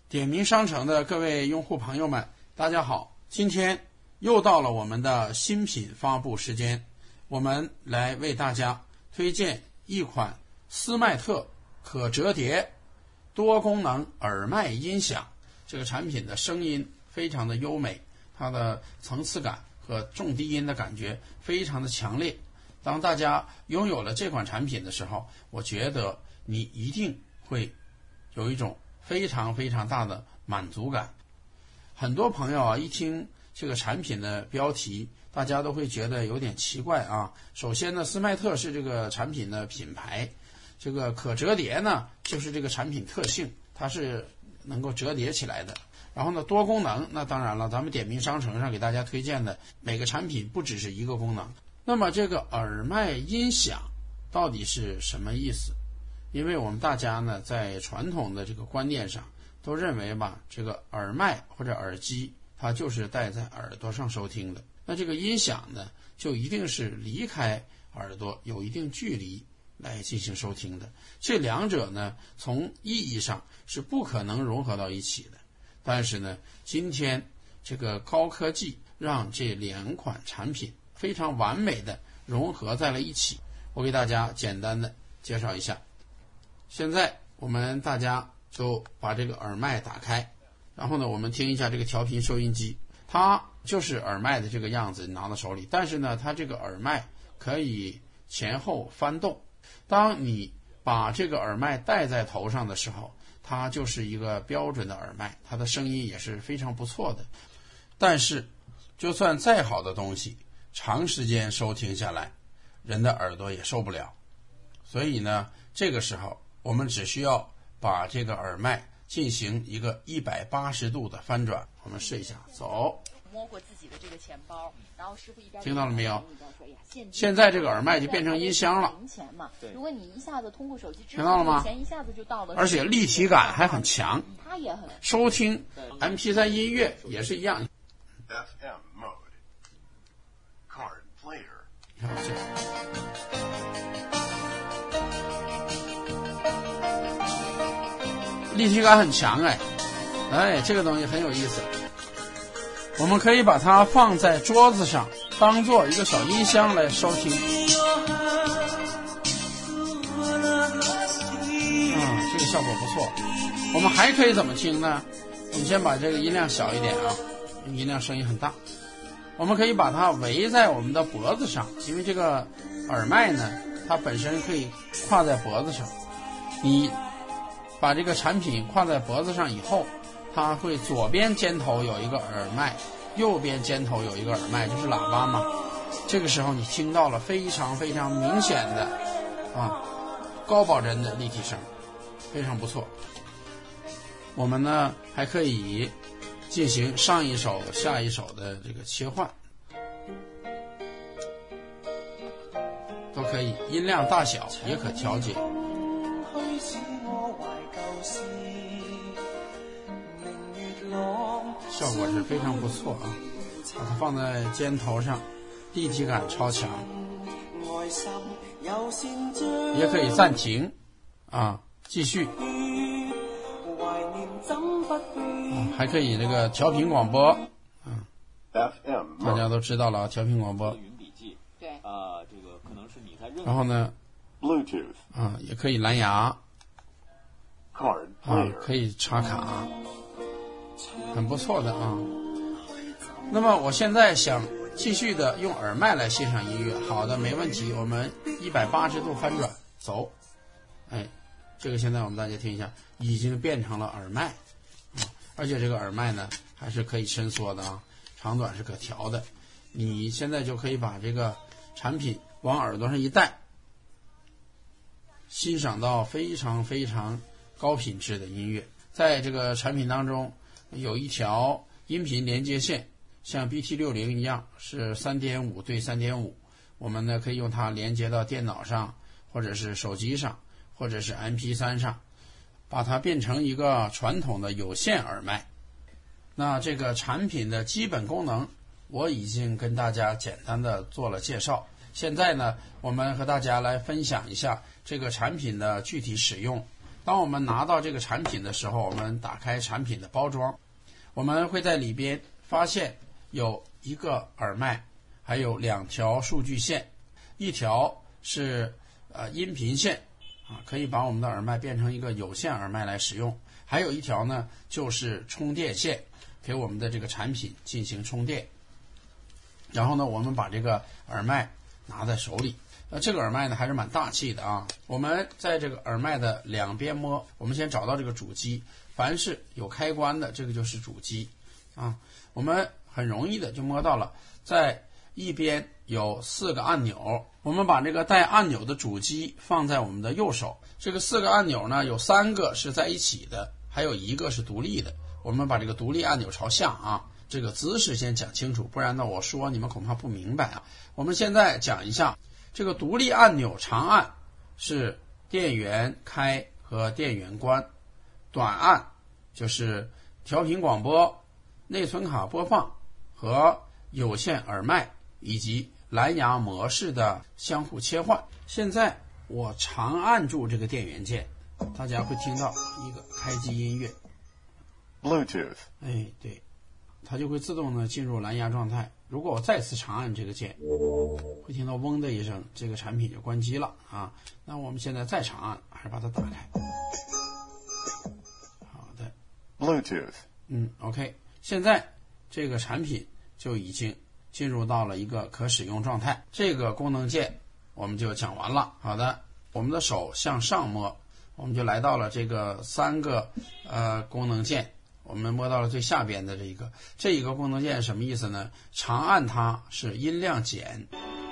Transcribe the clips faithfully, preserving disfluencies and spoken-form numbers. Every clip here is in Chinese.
点名商城的各位用户朋友们，大家好，今天又到了我们的新品发布时间，我们来为大家推荐一款斯麦特可折叠多功能耳麦音响。这个产品的声音非常的优美，它的层次感和重低音的感觉非常的强烈。当大家拥有了这款产品的时候，我觉得你一定会有一种非常非常大的满足感。很多朋友啊，一听这个产品的标题，大家都会觉得有点奇怪啊。首先呢，斯麦特是这个产品的品牌，这个可折叠呢就是这个产品特性，它是能够折叠起来的。然后呢，多功能，那当然了，咱们点名商城上给大家推荐的每个产品不只是一个功能。那么这个耳麦音响到底是什么意思？因为我们大家呢在传统的这个观念上都认为吧，这个耳麦或者耳机它就是戴在耳朵上收听的，那这个音响呢就一定是离开耳朵有一定距离来进行收听的。这两者呢从意义上是不可能融合到一起的，但是呢今天这个高科技让这两款产品非常完美的融合在了一起。我给大家简单的介绍一下。现在我们大家都把这个耳麦打开，然后呢我们听一下这个调频收音机，它就是耳麦的这个样子拿到手里，但是呢它这个耳麦可以前后翻动。当你把这个耳麦戴在头上的时候，它就是一个标准的耳麦，它的声音也是非常不错的。但是就算再好的东西，长时间收听下来，人的耳朵也受不了。所以呢这个时候我们只需要把这个耳麦进行一个一百八十度的翻转。我们试一下，走。 摸过自己的这个钱包，然后师傅一边听到了没有？现在这个耳麦就变成音箱了。 如果你一下子通过手机支付， 听到了吗？ 钱一下子就到了， 而且立体感还很强。 它也很收听 M P 三 音乐也是一样。 F M mode card player。 你看这。立体感很强哎，哎，这个东西很有意思。我们可以把它放在桌子上，当做一个小音箱来收听。啊，这个效果不错。我们还可以怎么听呢？我们先把这个音量小一点啊，音量声音很大。我们可以把它围在我们的脖子上，因为这个耳麦呢，它本身可以挎在脖子上。你把这个产品挎在脖子上以后，它会左边肩头有一个耳麦，右边肩头有一个耳麦，就是喇叭嘛。这个时候你听到了非常非常明显的啊高保真的立体声，非常不错。我们呢还可以进行上一首下一首的这个切换，都可以，音量大小也可调节。效果是非常不错啊！把它放在肩头上，立体感超强。也可以暂停啊，继续啊，还可以这个调频广播啊。大家都知道了，调频广播。 对啊，这个可能是你在。 然后呢 ，Bluetooth 啊，也可以蓝牙 ，Card 啊，可以插卡。很不错的啊。那么我现在想继续的用耳麦来欣赏音乐。好的，没问题。我们一百八十度翻转，走。哎，这个现在我们大家听一下，已经变成了耳麦啊，而且这个耳麦呢还是可以伸缩的啊，长短是可调的。你现在就可以把这个产品往耳朵上一戴，欣赏到非常非常高品质的音乐。在这个产品当中有一条音频连接线，像 B T 六十 一样是 三点五 对 三点五， 我们呢可以用它连接到电脑上，或者是手机上，或者是 M P 三 上，把它变成一个传统的有线耳麦。那这个产品的基本功能我已经跟大家简单的做了介绍，现在呢我们和大家来分享一下这个产品的具体使用。 当我们拿到这个产品的时候，我们打开产品的包装，我们会在里边发现有一个耳麦，还有两条数据线，一条是呃音频线啊，可以把我们的耳麦变成一个有线耳麦来使用，还有一条呢就是充电线，给我们的这个产品进行充电。然后呢，我们把这个耳麦拿在手里，呃，这个耳麦呢还是蛮大气的啊。我们在这个耳麦的两边摸，我们先找到这个主机，凡是有开关的，这个就是主机啊。我们很容易的就摸到了，在一边有四个按钮，我们把这个带按钮的主机放在我们的右手。这个四个按钮呢，有三个是在一起的，还有一个是独立的。我们把这个独立按钮朝下啊。这个姿势先讲清楚，不然呢我说你们恐怕不明白啊。我们现在讲一下这个独立按钮，长按是电源开和电源关，短按就是调频广播、内存卡播放和有线耳麦以及蓝牙模式的相互切换。现在我长按住这个电源键，大家会听到一个开机音乐 Bluetooth。 哎，对，它就会自动的进入蓝牙状态。如果我再次长按这个键，会听到嗡的一声，这个产品就关机了啊。那我们现在再长按，还是把它打开。好的 Bluetooth。 嗯 OK， 现在这个产品就已经进入到了一个可使用状态。这个功能键我们就讲完了。好的，我们的手向上摸，我们就来到了这个三个呃功能键，我们摸到了最下边的这一个，这一个功能键什么意思呢？长按它是音量减，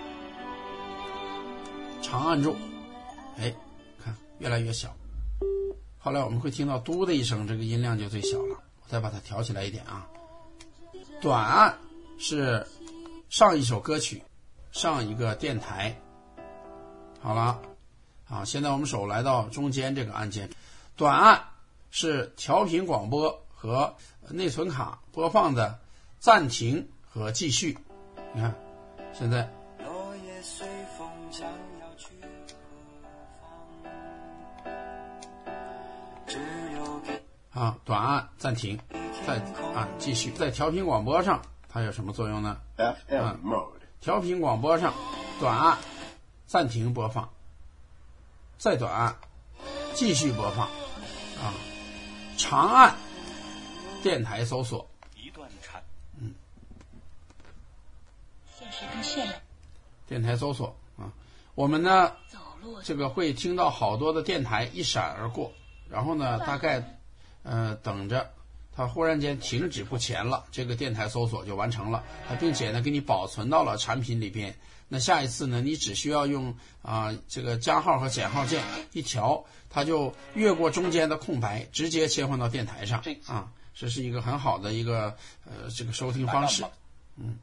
长按住，哎，看越来越小。后来我们会听到嘟的一声，这个音量就最小了。我再把它调起来一点啊。短按是上一首歌曲，上一个电台。好了，啊，现在我们手来到中间这个按键，短按是调频广播和内存卡播放的暂停和继续。你看，现在啊，短按暂停，再按继续。在调频广播上，它有什么作用呢？ F M 啊 mode。 调频广播上，短按暂停播放，再短按继续播放啊，长按电台搜索一段产， 嗯， 现实跟渲染。 电台搜索啊，我们呢这个会听到好多的电台一闪而过，然后呢大概呃等着它忽然间停止不前了，这个电台搜索就完成了，它并且呢给你保存到了产品里边。那下一次呢，你只需要用啊、呃、这个加号和减号键一调，它就越过中间的空白，直接切换到电台上啊。这是一个很好的一个呃这个收听方式。嗯，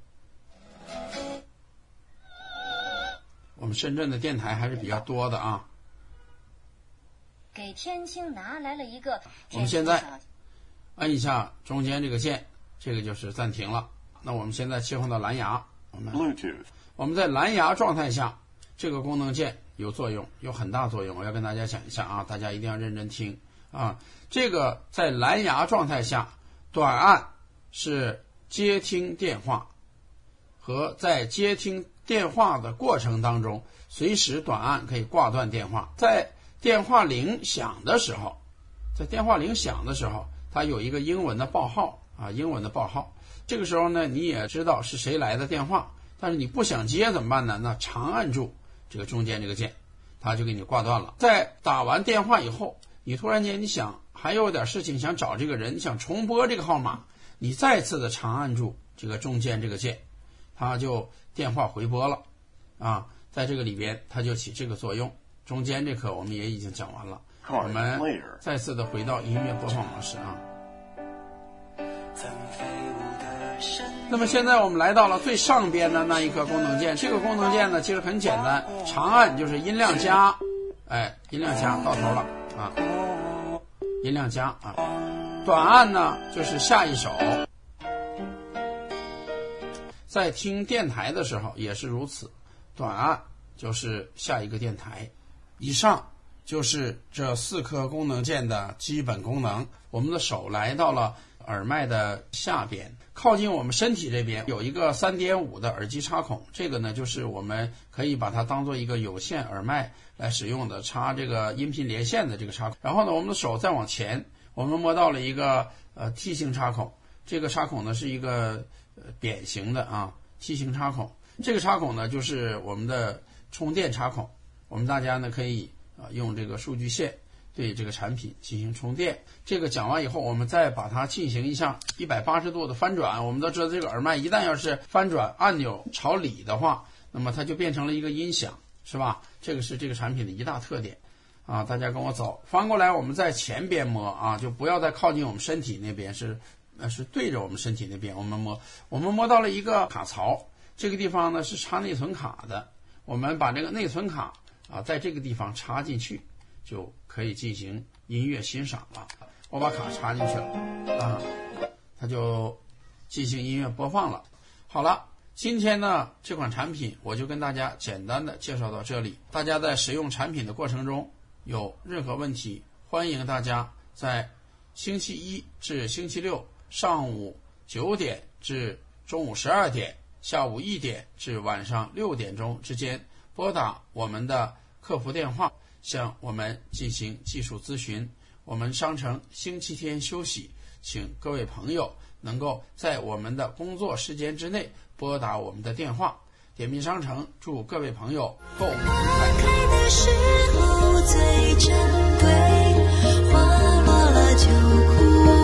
我们深圳的电台还是比较多的啊。 给天青拿来了一个。 我们现在按一下中间这个键，这个就是暂停了。那我们现在切换到蓝牙，我们 Bluetooth。 我们在蓝牙状态下，这个功能键有作用，有很大作用。我要跟大家讲一下啊，大家一定要认真听啊。这个在蓝牙状态下，短按是接听电话，和在接听电话的过程当中，随时短按可以挂断电话。在电话铃响的时候，在电话铃响的时候，它有一个英文的报号啊，英文的报号。这个时候呢，你也知道是谁来的电话。但是你不想接怎么办呢？那长按住这个中间这个键，它就给你挂断了。在打完电话以后，你突然间你想还有点事情想找这个人，你想重拨这个号码，你再次的长按住这个中间这个键，它就电话回拨了啊。在这个里边它就起这个作用。中间这课我们也已经讲完了，我们再次的回到音乐播放模式啊。那么现在我们来到了最上边的那一个功能键，这个功能键呢其实很简单，长按就是音量加，哎，音量加到头了啊，音量加啊，短按呢就是下一首。在听电台的时候也是如此，短按就是下一个电台。以上就是这四颗功能键的基本功能。我们的手来到了耳麦的下边，靠近我们身体这边有一个 三点五 的耳机插孔，这个呢就是我们可以把它当做一个有线耳麦来使用的，插这个音频连线的这个插孔。然后呢，我们的手再往前，我们摸到了一个呃 T 型插孔，这个插孔呢是一个呃扁形的啊 T 型插孔，这个插孔呢就是我们的充电插孔。我们大家呢可以啊用这个数据线对这个产品进行充电。这个讲完以后，我们再把它进行一下一百八十度的翻转。我们都知道这个耳麦一旦要是翻转按钮朝里的话，那么它就变成了一个音响，是吧？这个是这个产品的一大特点啊。大家跟我走，翻过来我们在前边摸啊，就不要再靠近我们身体那边，是呃是对着我们身体那边我们摸。我们摸到了一个卡槽，这个地方呢是插内存卡的，我们把这个内存卡啊在这个地方插进去，就可以进行音乐欣赏了。我把卡插进去了啊，它就进行音乐播放了。好了，今天呢这款产品我就跟大家简单的介绍到这里。大家在使用产品的过程中有任何问题，欢迎大家在星期一至星期六上午九点至中午十二点，下午一点至晚上六点钟之间拨打我们的客服电话，向我们进行技术咨询。我们商城星期天休息，请各位朋友能够在我们的工作时间之内拨打我们的电话。点评商城祝各位朋友购物愉快。 开的时候最珍贵，花落了就枯